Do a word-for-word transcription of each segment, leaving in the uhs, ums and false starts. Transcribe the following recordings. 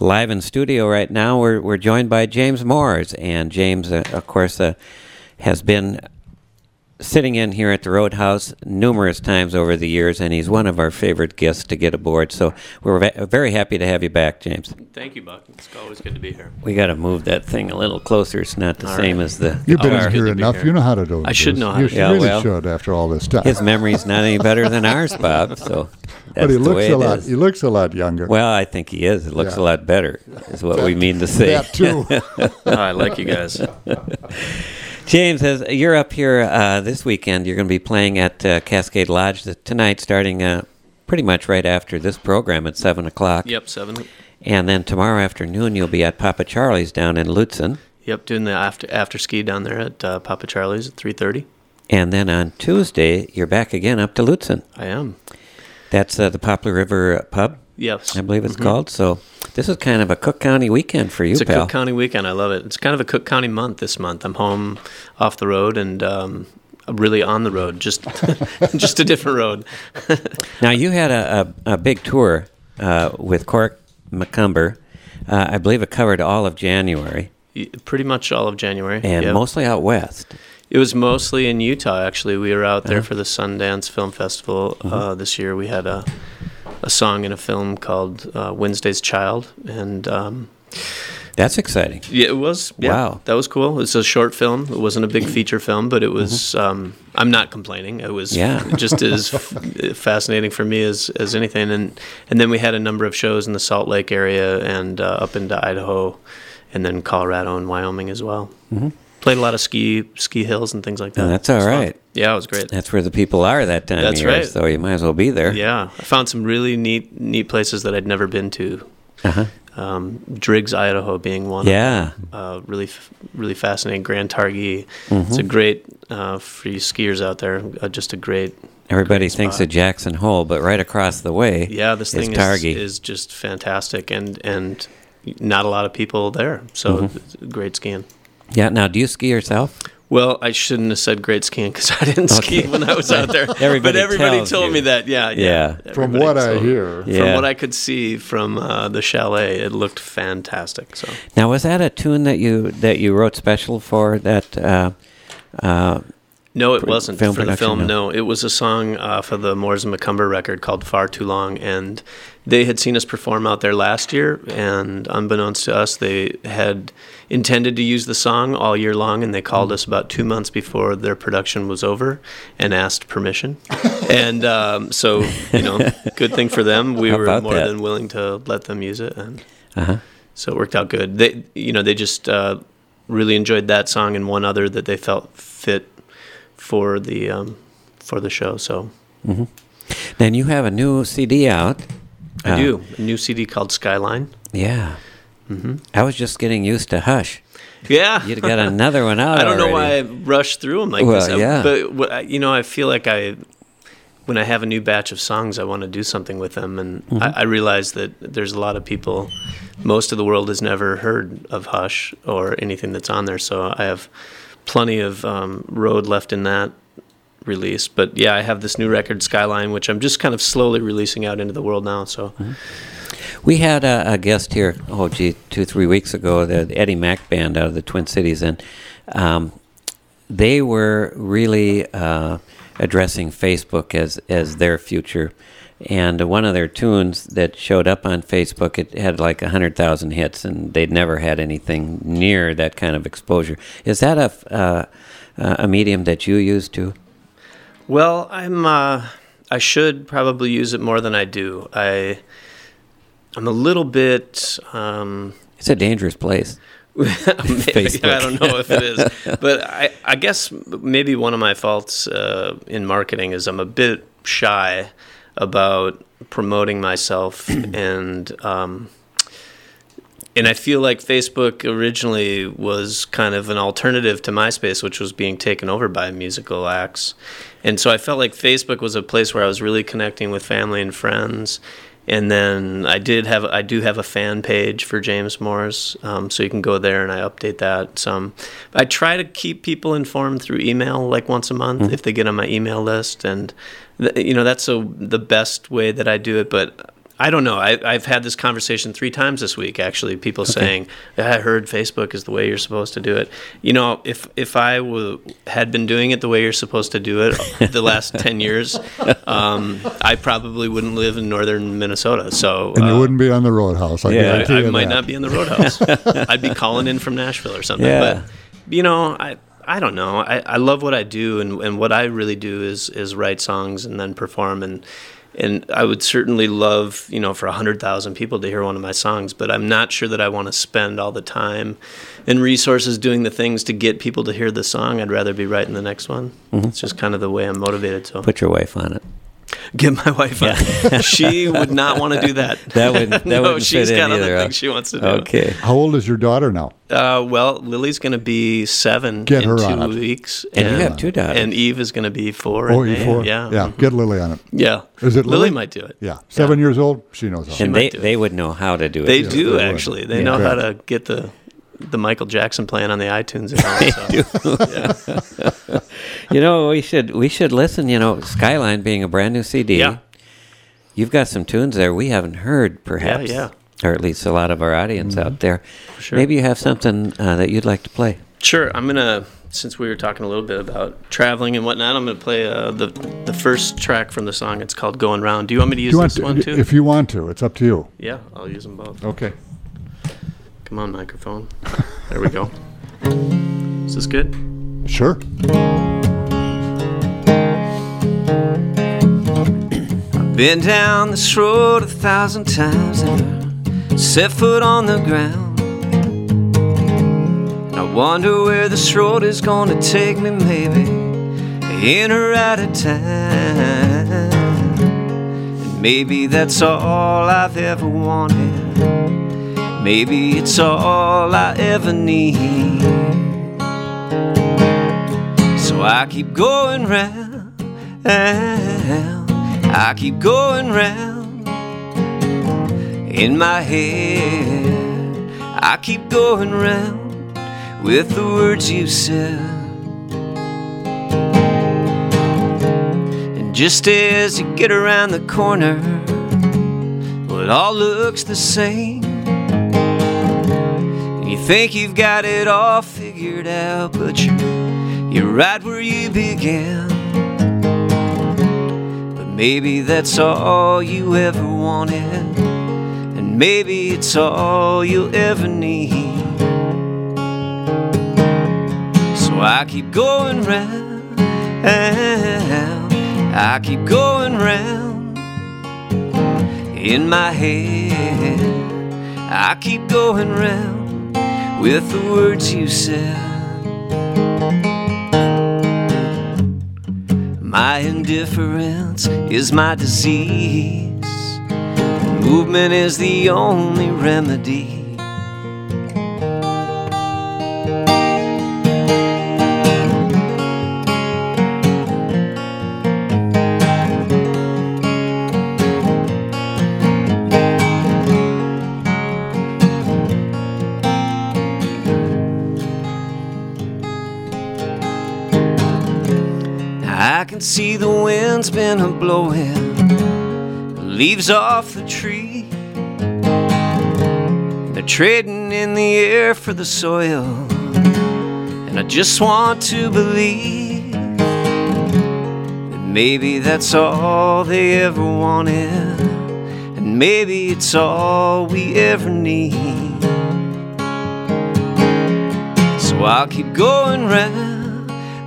live in studio right now. We're we're joined by James Moores, and James, uh, of course, uh, has been sitting in here at the Roadhouse numerous times over the years, and he's one of our favorite guests to get aboard. So we're va- very happy to have you back, James. Thank you, Buck. It's always good to be here. We got to move that thing a little closer. It's not the All same right. as the. You've been our- in here enough. here. You know how to do it. I should know how You to should, do it. Yeah, really well, should after all this time. His memory's not any better than ours, Bob. So that's but he the looks way a it lot. is. He looks a lot younger. Well, I think he is. It looks Yeah. a lot better, is what we mean to say. That too. Oh, I like you guys. James, as you're up here uh, this weekend, you're going to be playing at uh, Cascade Lodge th- tonight, starting uh, pretty much right after this program at seven o'clock. Yep, seven. And then tomorrow afternoon, you'll be at Papa Charlie's down in Lutzen. Yep, doing the after after ski down there at uh, Papa Charlie's at three thirty. And then on Tuesday, you're back again up to Lutzen. I am. That's uh, the Poplar River Pub, Yes. I believe it's Mhm. called. So this is kind of a Cook County weekend for you, It's a pal. Cook County weekend. I love it. It's kind of a Cook County month this month. I'm home off the road and um, really on the road, just just a different road. Now, you had a, a, a big tour uh, with Cork McCumber. Uh, I believe it covered all of January Pretty much all of January. and Yep. mostly out west. It was mostly in Utah, actually. We were out there Uh-huh. for the Sundance Film Festival uh, this year. We had a a song in a film called uh, Wednesday's Child, and um, That's exciting. yeah, it was. Yeah, Wow. that was cool. It was a short film. It wasn't a big feature film, but it was. Um, I'm not complaining. It was Yeah. just as f- fascinating for me as, as anything. And and then we had a number of shows in the Salt Lake area and uh, up into Idaho, and then Colorado and Wyoming as well. Mm-hmm. Played a lot of ski ski hills and things like that. Oh, that's It all was fun. right. Yeah, it was great. That's where the people are that time That's of year, right. so you might as well be there. Yeah, I found some really neat neat places that I'd never been to. Uh-huh. Um, Driggs, Idaho, being one. Yeah. Uh, really, f- really fascinating. Grand Targhee. Mm-hmm. It's a great uh, for you skiers out there. Uh, just a great. Everybody great thinks spot. of Jackson Hole, but right across the way Yeah, this is thing is, Targhee. is just fantastic, and and not a lot of people there, so Mm-hmm. it's great skiing. Yeah, now, do you ski yourself? Well, I shouldn't have said great skiing because I didn't ski Okay. when I was out there. Everybody but everybody tells told you. me that. Yeah, yeah. Yeah. From Everybody what I told- hear. Yeah. From what I could see from uh, the chalet, it looked fantastic. So Now, was that a tune that you that you wrote special for that? Uh, uh, no, it Pro- wasn't film for the production, film. no. No, it was a song uh, for the Moores and McCumber record called "Far Too Long," and they had seen us perform out there last year. And unbeknownst to us, they had intended to use the song all year long, and they called Mm. us about two months before their production was over and asked permission. and um, so, you know, good thing for them. We How were about more that? than willing to let them use it, and uh-huh. so it worked out good. They, you know, they just uh, really enjoyed that song and one other that they felt fit for the um, for the show. So Then you have a new C D out. I Uh, do a new C D called Skyline. Yeah. Mm-hmm. I was just getting used to Hush. Yeah, You'd got another one out I don't know why already. I rushed through them like Well, this, I- yeah. but what I- you know, I feel like I. When I have a new batch of songs, I want to do something with them, and Mm-hmm. I, I realize that there's a lot of people. Most of the world has never heard of Hush or anything that's on there, so I have plenty of um, road left in that release. But yeah, I have this new record, Skyline, which I'm just kind of slowly releasing out into the world now. So Mm-hmm. We had a, a guest here, oh, gee, two, three weeks ago, the Eddie Mac Band out of the Twin Cities, and um, they were really uh, addressing Facebook as, as their future. And one of their tunes that showed up on Facebook, it had like one hundred thousand hits, and they'd never had anything near that kind of exposure. Is that a, uh, a medium that you use too? Well, I'm. Uh, I should probably use it more than I do. I. I'm a little bit. Um, It's a dangerous place. maybe, Facebook. I don't know if it is, but I, I guess maybe one of my faults uh, in marketing is I'm a bit shy about promoting myself, and um, and I feel like Facebook originally was kind of an alternative to MySpace, which was being taken over by musical acts, and so I felt like Facebook was a place where I was really connecting with family and friends. And then I did have I do have a fan page for James Moores, um, so you can go there and I update that some. I try to keep people informed through email, like once a month, mm-hmm. if they get on my email list, and th- you know that's a, the best way that I do it. But I don't know. I, I've had this conversation three times this week, actually. People Okay. saying, I heard Facebook is the way you're supposed to do it. You know, if if I w- had been doing it the way you're supposed to do it the last ten years, um, I probably wouldn't live in northern Minnesota. So And you uh, wouldn't be on the roadhouse. I Yeah. guarantee I, I you might that. not be in the roadhouse. I'd be calling in from Nashville or something. Yeah. But, you know, I I don't know. I, I love what I do, and, and what I really do is is write songs and then perform. And and I would certainly love, you know, for one hundred thousand people to hear one of my songs, but I'm not sure that I want to spend all the time and resources doing the things to get people to hear the song. I'd rather be writing the next one. Mm-hmm. It's just kind of the way I'm motivated. So Put your wife on it. get my wife on. She would not want to do that. That wouldn't- that no, wouldn't she's fit in got other either, huh? things she wants to do. Okay. How old is your daughter now? Uh, well, Lily's going to be seven Get in her two on it. weeks, And you have two daughters. And Eve is going to be four. Oh, in you May. four? Yeah, Yeah, Mhm. get Lily on it. yeah. Is it Lily? Lily? might do it. Yeah. Seven years old, she knows how. And might they, do it. they would know how to do it. They Yeah, do they would. actually. They Yeah. know how Good. to get the the Michael Jackson playing on the iTunes account. So. You know, we should we should listen. You know, Skyline being a brand new C D. Yeah. You've got some tunes there we haven't heard, perhaps. yeah. Or at least a lot of our audience out there. sure. Maybe you have something uh, that you'd like to play. Sure, I'm gonna. Since we were talking a little bit about traveling and whatnot, I'm gonna play uh, the the first track from the song. It's called "Going Round." Do you want me to Do use you want this to, one too? If you want to, it's up to you. yeah, I'll use them both. Okay. Come on, microphone. There we go. Is this good? Sure. Been down this road a thousand times, never set foot on the ground. And I wonder where this road is gonna take me, maybe in or out of town. And maybe that's all I've ever wanted. Maybe it's all I ever need. So I keep going round, I keep going round in my head. I keep going round with the words you said. And just as you get around the corner, well, it all looks the same. And you think you've got it all figured out, but you're, you're right where you began. Maybe that's all you ever wanted, and maybe it's all you'll ever need. So I keep going round, I keep going round in my head. I keep going round with the words you said. My indifference is my disease. Movement is the only remedy. I can see the wind's been a-blowing leaves off the tree. They're trading in the air for the soil, and I just want to believe that maybe that's all they ever wanted, and maybe it's all we ever need. So I'll keep going round,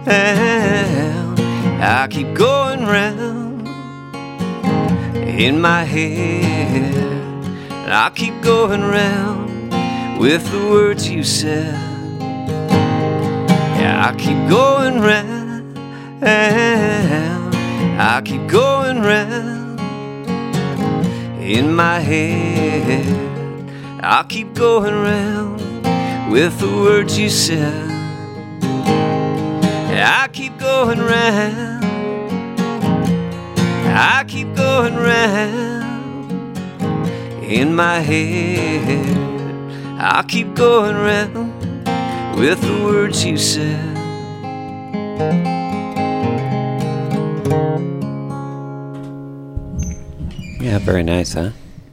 I keep going round in my head. And I'll keep going round with the words you said. Yeah, I keep going round, I keep going round in my head. I'll keep going round with the words you said. I keep going round, I keep going round in my head. I keep going round with the words you said. Yeah, very nice, huh?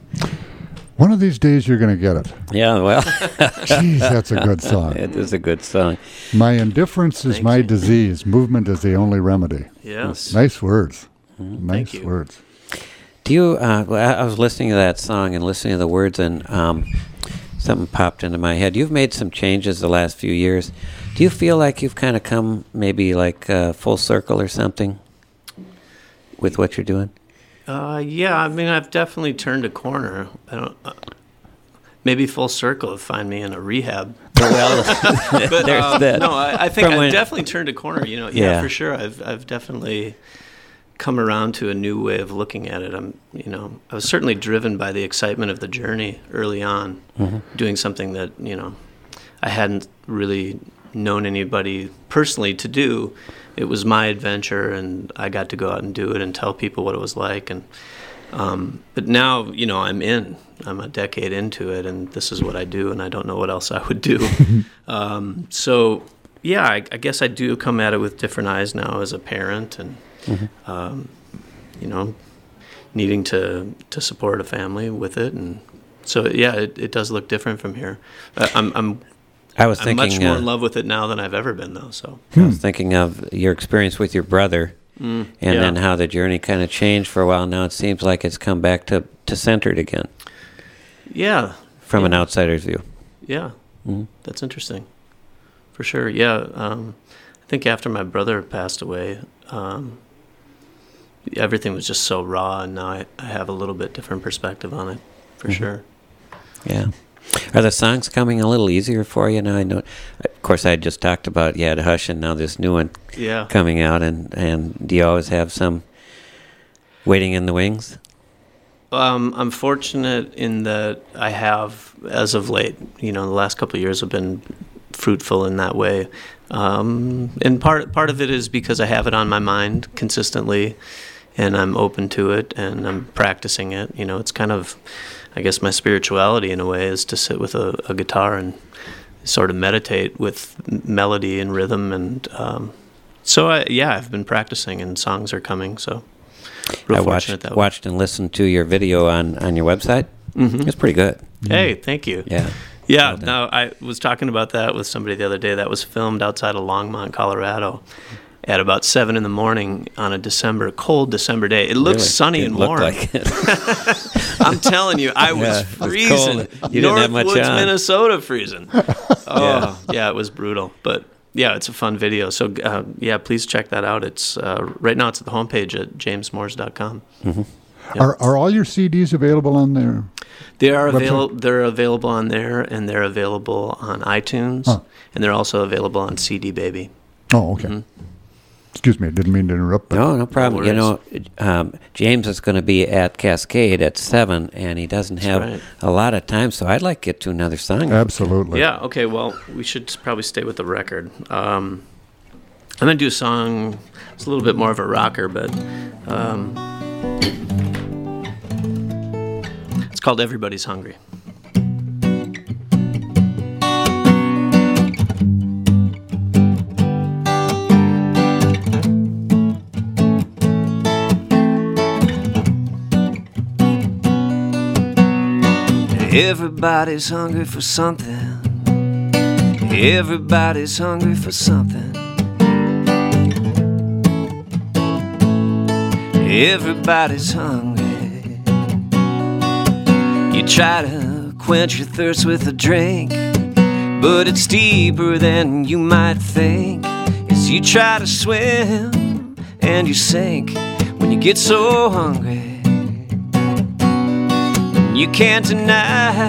One of these days you're going to get it. Yeah, well, Jeez, that's a good song. it is a good song. My indifference is Thank my you. disease. Movement is the only remedy. Yes. Nice words. Mm-hmm. Nice Thank you. words. Do you? Uh, well, I I was listening to that song and listening to the words, and um, something popped into my head. You've made some changes the last few years. Do you feel like you've kind of come maybe like uh, full circle or something with what you're doing? Uh, yeah, I mean, I've definitely turned a corner. I don't. Uh, maybe full circle would find me in a rehab. Well, But there's uh, that. no, I, I think From I've when- definitely turned a corner. You know, yeah, Yeah. for sure. I've I've definitely come around to a new way of looking at it. I'm, you know, I was certainly driven by the excitement of the journey early on, Mm-hmm. doing something that you know I hadn't really known anybody personally to do. It was my adventure, and I got to go out and do it and tell people what it was like. And um, but now, you know, I'm in. I'm a decade into it, and this is what I do, and I don't know what else I would do. um, so, yeah, I, I guess I do come at it with different eyes now as a parent, and um, you know, needing to to support a family with it, and so yeah, it, it does look different from here. Uh, I'm I'm I was I'm thinking. much more uh, in love with it now than I've ever been, though. So I was thinking of your experience with your brother, mm, and yeah. then how the journey kind of changed for a while. Now it seems like it's come back to, to centered again yeah, from yeah. an outsider's view. Yeah, Mhm. that's interesting, for sure. Yeah, um, I think after my brother passed away, um, everything was just so raw, and now I, I have a little bit different perspective on it, for sure. Yeah. Are the songs coming a little easier for you now? I know, of course, I just talked about Yad Hush, and now this new one Yeah. coming out. And, and do you always have some waiting in the wings? Um, I'm fortunate in that I have, as of late, you know, the last couple of years have been fruitful in that way. Um, and part part of it is because I have it on my mind consistently, and I'm open to it, and I'm practicing it. You know, it's kind of, I guess, my spirituality in a way is to sit with a, a guitar and sort of meditate with m- melody and rhythm, and um, so I, yeah, I've been practicing, and songs are coming. So real I fortunate watched, that way. watched and listened to your video on, on your website. Mhm. It's pretty good. Hey, thank you. Yeah. Yeah, Well done. no, I was talking about that with somebody the other day. That was filmed outside of Longmont, Colorado, at about seven in the morning on a December, cold December day. It looks Really? sunny Didn't and look warm. like it. I'm telling you, I was Yeah, it was freezing. cold. You didn't have much Northwoods, on. Minnesota, freezing. Oh, yeah. It was brutal. But yeah, it's a fun video. So uh, yeah, please check that out. It's uh, right now. It's at the homepage at james moores dot com. Are are all your C Ds available on there? They are Website? available. They're available on there, and they're available on iTunes, Huh. and they're also available on C D Baby. Oh, okay. Excuse me, I didn't mean to interrupt. But No, no problem. No you know, um, James is going to be at Cascade at seven, and he doesn't have right. a lot of time, so I'd like to get to another song. Absolutely. Yeah. Okay. Well, we should probably stay with the record. Um, I'm gonna do a song. It's a little bit more of a rocker, but um, it's called "Everybody's Hungry." Everybody's hungry for something. Everybody's hungry for something. Everybody's hungry. You try to quench your thirst with a drink, but it's deeper than you might think. As you try to swim and you sink when you get so hungry. You can't deny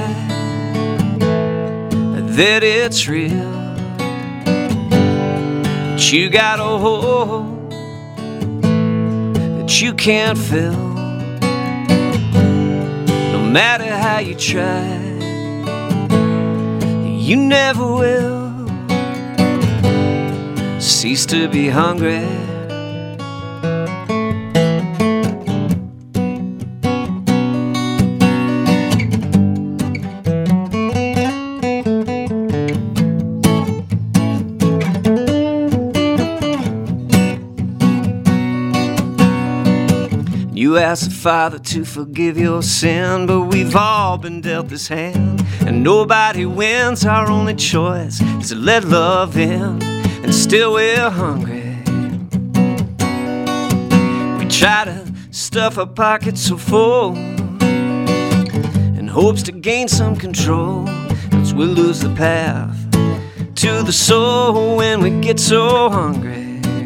that it's real, that you got a hole that you can't fill. No matter how you try, you never will cease to be hungry. You You ask the Father to forgive your sin, but we've all been dealt this hand, and nobody wins. Our only choice is to let love in, and still we're hungry. We try to stuff our pockets so full in hopes to gain some control, else we'll lose the path to the soul when we get so hungry.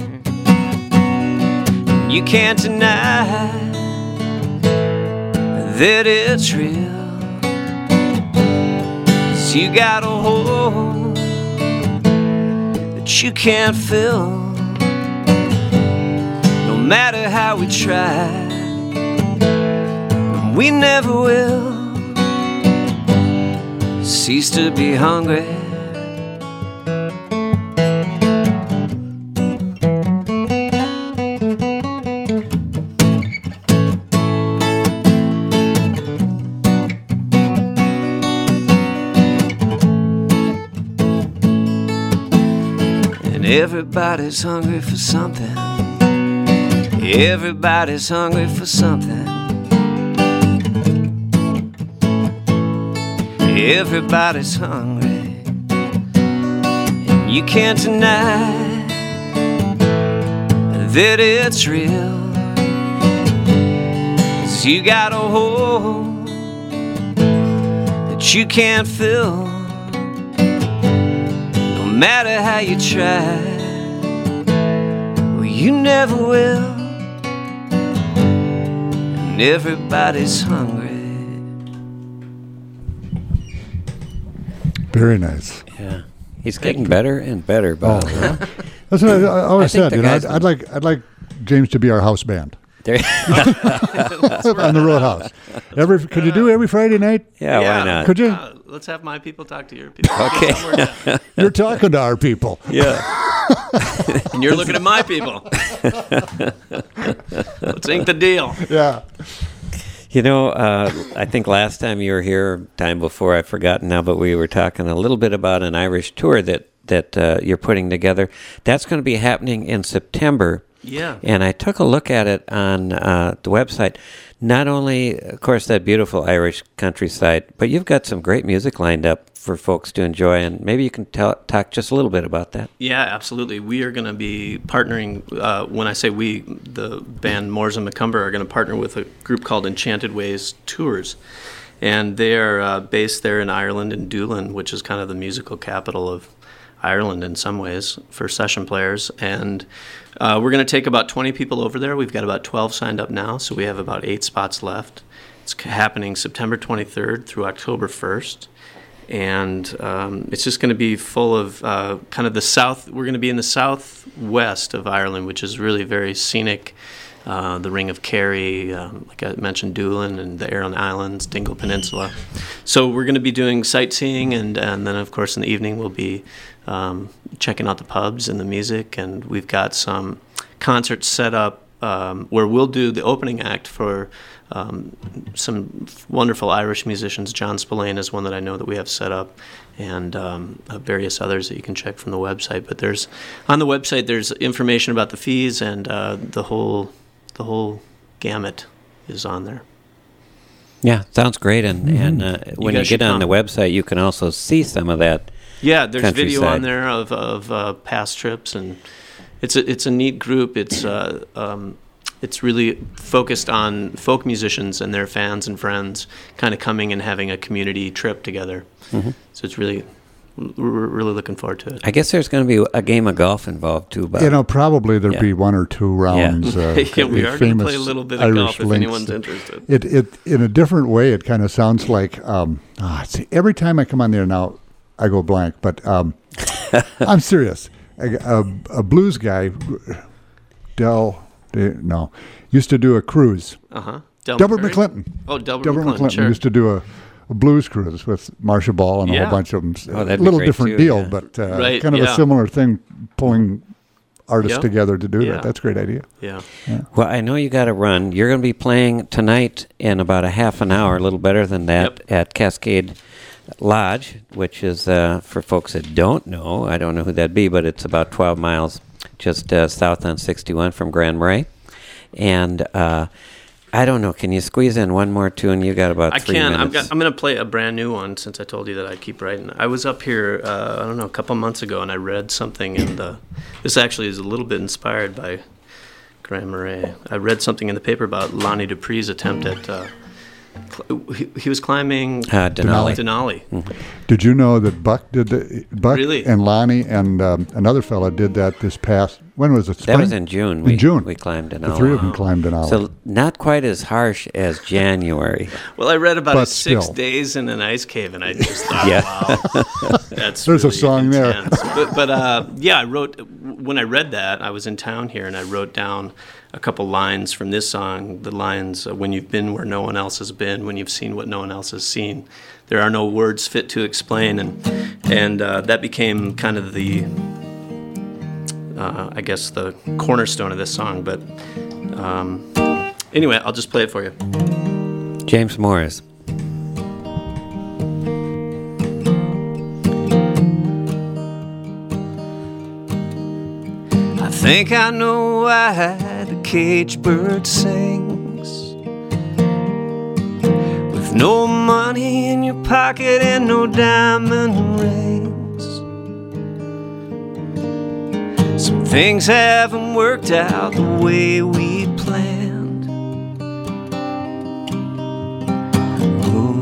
You can't deny that it's real, 'cause you got a hole that you can't fill. No matter how we try, and we never will cease to be hungry. Everybody's hungry for something. Everybody's hungry for something. Everybody's hungry, and you can't deny that it's real, 'cause you got a hole that you can't fill. No matter how you try, well, you never will. And everybody's hungry. Very nice. Yeah, he's getting better and better, Bob. Oh, yeah. That's what I, I always I think said. the You know, I'd, guys- I'd like I'd like James to be our house band There- on the Roadhouse. Every could you do every Friday night? yeah, why not? Could you? Uh, let's have my people talk to your people. Okay. Get somewhere down. You're talking to our people. Yeah. And you're looking at my people. Let's ink the deal. Yeah. You know, uh, I think last time you were here, time before, I've forgotten now, but we were talking a little bit about an Irish tour that, that uh, you're putting together. That's going to be happening in September. Yeah. And I took a look at it on uh, the website. Not only, of course, that beautiful Irish countryside, but you've got some great music lined up for folks to enjoy, and maybe you can tell, talk just a little bit about that. Yeah, absolutely. We are going to be partnering, uh, when I say we, the band Moors and McCumber are going to partner with a group called Enchanted Ways Tours. And they are uh, based there in Ireland, in Doolin, which is kind of the musical capital of Ireland in some ways for session players. And uh, we're going to take about twenty people over there. We've got about twelve signed up now, so we have about eight spots left. It's happening September twenty-third through October first. And um, it's just going to be full of uh, kind of the south. We're going to be in the southwest of Ireland, which is really very scenic. Uh, the Ring of Kerry, um, like I mentioned, Doolin and the Aran Islands, Dingle Peninsula. So we're going to be doing sightseeing, and, and then, of course, in the evening we'll be um, checking out the pubs and the music. And we've got some concerts set up um, where we'll do the opening act for Um, some wonderful Irish musicians. John Spillane is one that I know that we have set up, and um, uh, various others that you can check from the website. But there's on the website there's information about the fees, and uh, the whole the whole gamut is on there. Yeah, sounds great. And, and uh, when you guys get should on the come. website, you can also see some of that. Yeah, there's video Countryside. on there of of uh, past trips, and it's a it's a neat group. It's uh, um, It's really focused on folk musicians and their fans and friends kind of coming and having a community trip together. Mm-hmm. So it's really, we're really looking forward to it. I guess there's going to be a game of golf involved too, Bob. You know, probably there'd Yeah. be one or two rounds. Yeah. Uh, Yeah, we the are going to play a famous little bit of Irish golf if links. anyone's interested. It, it, in a different way, it kind of sounds like, um, ah, see, every time I come on there now, I go blank, but um, I'm serious. A, a, a blues guy, Del, no, used to do a cruise. Uh-huh. Delbert McClinton. Oh, Delbert, Delbert McClinton, McClinton sure. used to do a, a blues cruise with Marcia Ball and a Yeah. whole bunch of them. Oh, a that'd be little great different too, deal, yeah. but uh, Right, kind of yeah. a similar thing, pulling artists Yep. together to do Yeah. that. That's a great idea. Yeah. Well, I know you got to run. You're going to be playing tonight in about a half an hour, a little better than that, Yep. at Cascade Lodge, which is, uh, for folks that don't know, I don't know who that'd be, but it's about twelve miles just uh, south on sixty-one from Grand Marais. And uh, I don't know. Can you squeeze in one more tune? You got about I three can. minutes. I'm, got, I'm going to play a brand new one since I told you that I keep writing. I was up here, uh, I don't know, a couple months ago, and I read something in the. This actually is a little bit inspired by Graham Murray. I read something in the paper about Lonnie Dupree's attempt at. Uh, cl- he, he was climbing Uh, Denali. Denali. Mm-hmm. Did you know that Buck did the, Buck Really? and Lonnie and um, another fella did that this past, when was it, spring? That was in June. In We, June. We climbed Denali. The three of them climbed Denali. So not quite as harsh as January. Well, I read about But his six still. days in an ice cave, and I just thought, Yeah. wow, that's There's a really song there. intense. But, but uh, yeah, I wrote, when I read that, I was in town here, and I wrote down a couple lines from this song, the lines, uh, when you've been where no one else has been, when you've seen what no one else has seen, there are no words fit to explain, and and uh, that became kind of the, uh, I guess, the cornerstone of this song. But um, anyway, I'll just play it for you. James Morris. I think I know why the caged bird sings, with no money in your pocket and no diamond rings. Some things haven't worked out the way we planned. Ooh,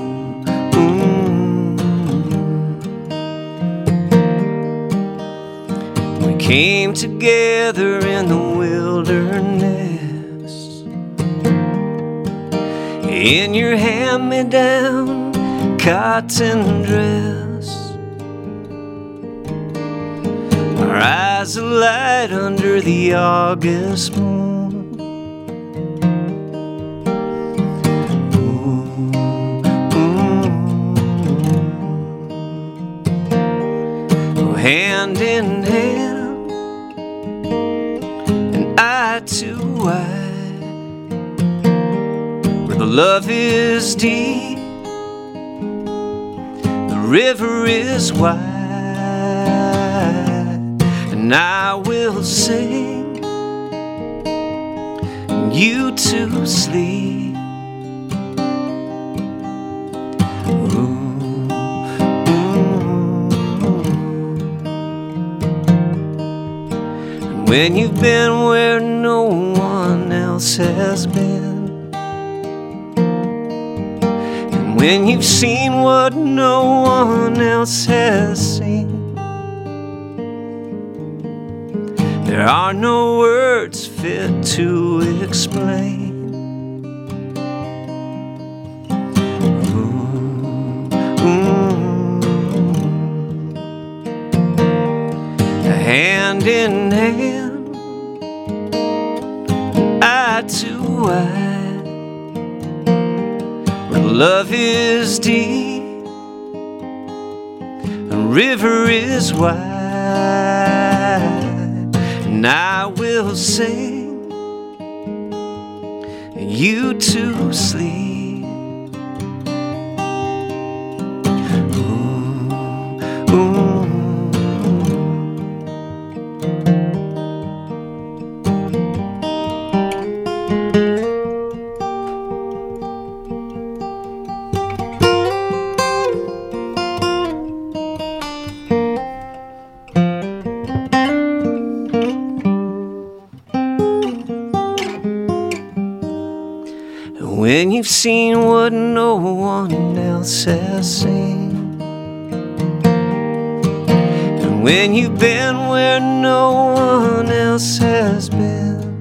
ooh. We came together in the wilderness, in your hand-me-down cotton dress, our eyes alight under the August moon. Ooh, ooh. Hand in hand, and eye to eye, where the love is deep, the river is wide, and I will sing, and you to sleep. Ooh, ooh. And when you've been where no one else has been, when you've seen what no one else has seen, there are no words fit to explain. Ooh, ooh. Hand in hand, eye to eye, love is deep, the river is wide, and I will sing, and you to sleep. Ooh, ooh. When you've seen what no one else has seen, and when you've been where no one else has been,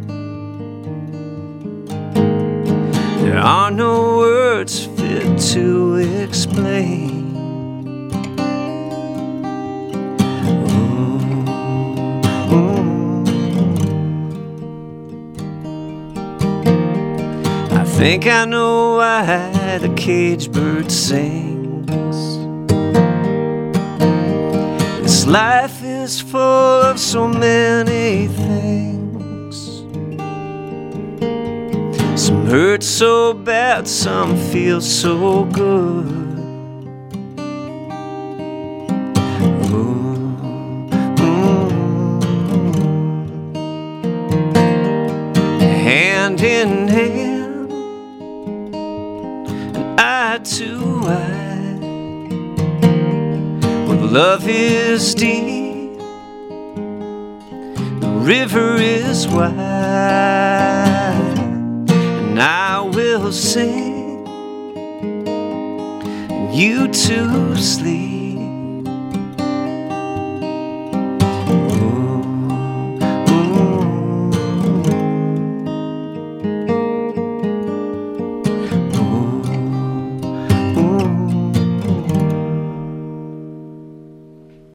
there are no words fit to explain. Ooh, ooh. I think I know why the caged bird sings. This life is full of so many things. Some hurt so bad, some feel so good. Ooh, ooh. Hand in hand, love is deep, the river is wide, and I will sing, and you to sleep.